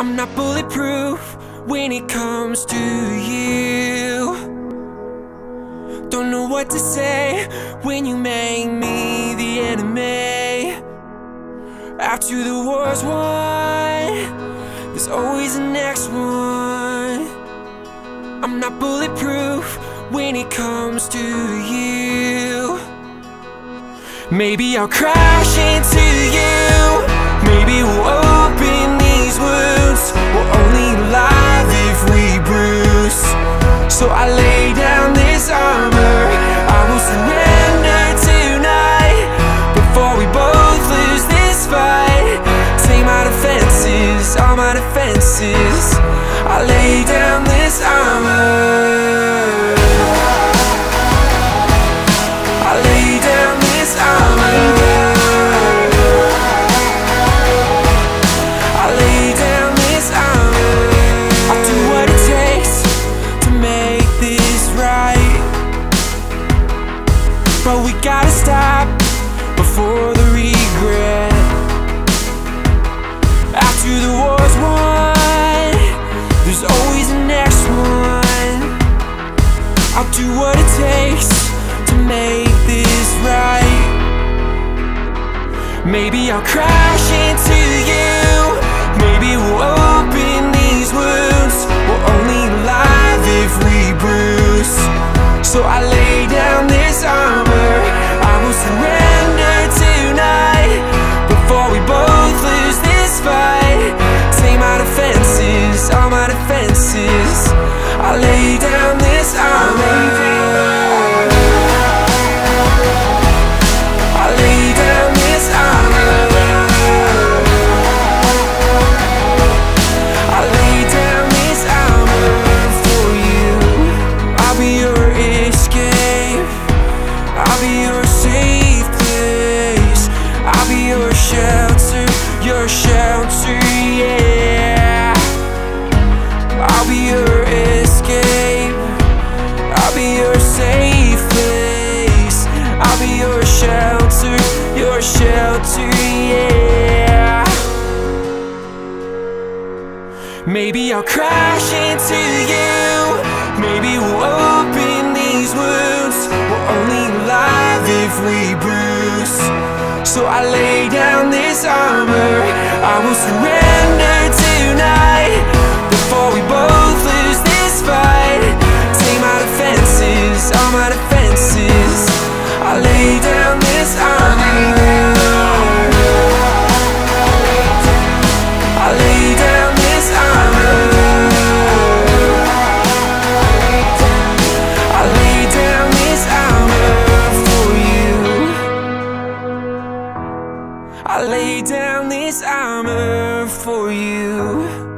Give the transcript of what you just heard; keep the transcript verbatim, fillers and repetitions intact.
I'm not bulletproof when it comes to you. Don't know what to say when you make me the enemy. After the war's won, there's always the next one. I'm not bulletproof when it comes to you. Maybe I'll crash into you. Maybe we'll open these wounds. We're only alive if we bruise. So I lay down this armor. I will surrender tonight before we both lose this fight. Take my defenses, all my defenses. I lay down this armor. I lay down this armor. I lay down this armor. I'll do what it takes to make this right, but we gotta stop before the regret. After the war's won, there's always the next one. I'll do what it takes to make this right. Maybe I'll crash into you. Maybe we'll open these wounds. We're only alive if we bruise. So I lay down this armor. I will surrender tonight before we both lose this fight. Take my defenses, all my defenses. I lay down this armor. I lay down this armor. I lay down this armor for you. I'll be your escape. I'll be your safe place. I'll be your shelter, your shelter, yeah. I'll be your escape. I'll be your safe place. I'll be your shelter, your shelter, yeah. Maybe I'll crash into you. Maybe we'll open these wounds. We're only alive if we bruise. So I lay down this armor. I will surrender tonight before we both lose this fight. Take my defenses, all my defenses. I lay down this armor. I lay down this armor. I lay down this armor for you. I lay down this armor for you.